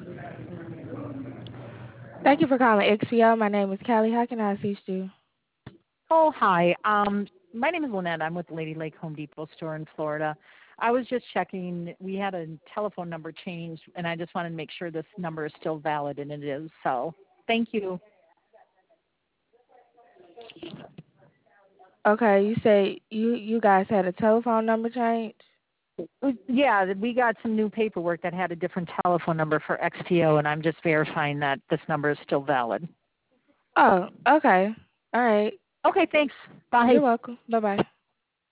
Thank you for calling XPO. My name is Callie. How can I assist you? Oh, hi. My name is Lynette. I'm with Lady Lake Home Depot store in Florida. I was just checking. We had a telephone number changed, and I just wanted to make sure this number is still valid, and it is. So thank you. Okay, you say you guys had a telephone number change? Yeah, we got some new paperwork that had a different telephone number for XPO, and I'm just verifying that this number is still valid. Oh, okay. All right. Okay, thanks. Bye. You're welcome. Bye bye.